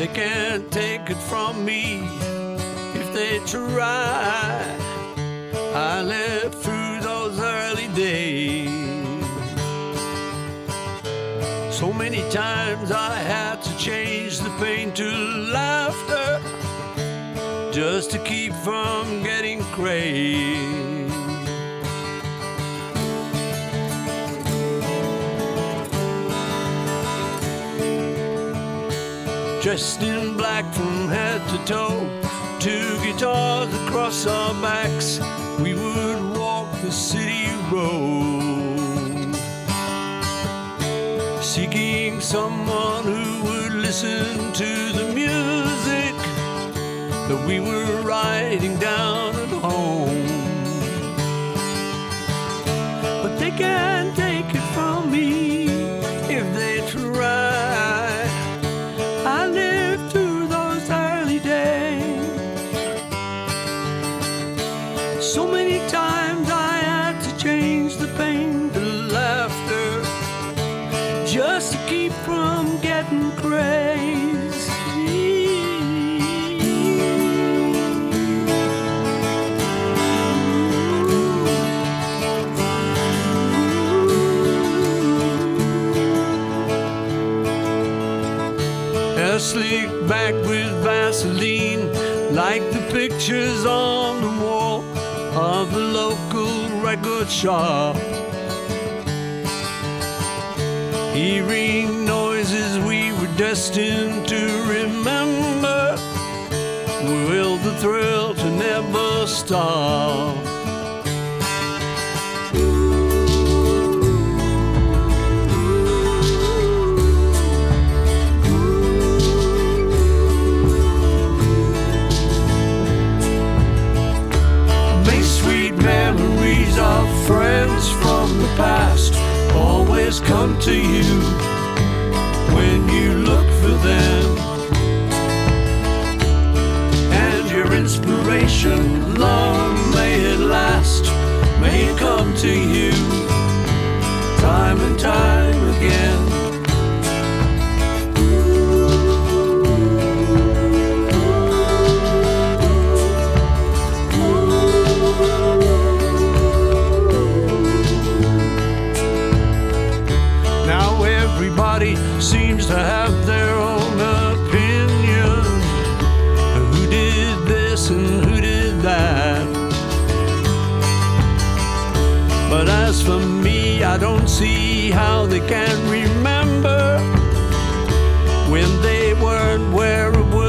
They can't take it from me if they try. I lived through those early days. So many times I had to change the pain to laughter just to keep from getting crazy. Dressed in black from head to toe, two guitars across our backs, we would walk the city road, seeking someone who would listen to the music that we were writing down at home. But they can't take it from me if they try. I lived through those early days. So many times I had to change the pain to laughter just to keep from getting crazy. Sleek back with Vaseline, like the pictures on the wall of the local record shop. Hearing noises we were destined to remember, will the thrill to never stop. Memories of friends from the past always come to you when you look for them, and your inspiration, long may it last, may come to you time and time again. Everybody seems to have their own opinion. Who did this and who did that? But as for me, I don't see how they can remember when they weren't where it was.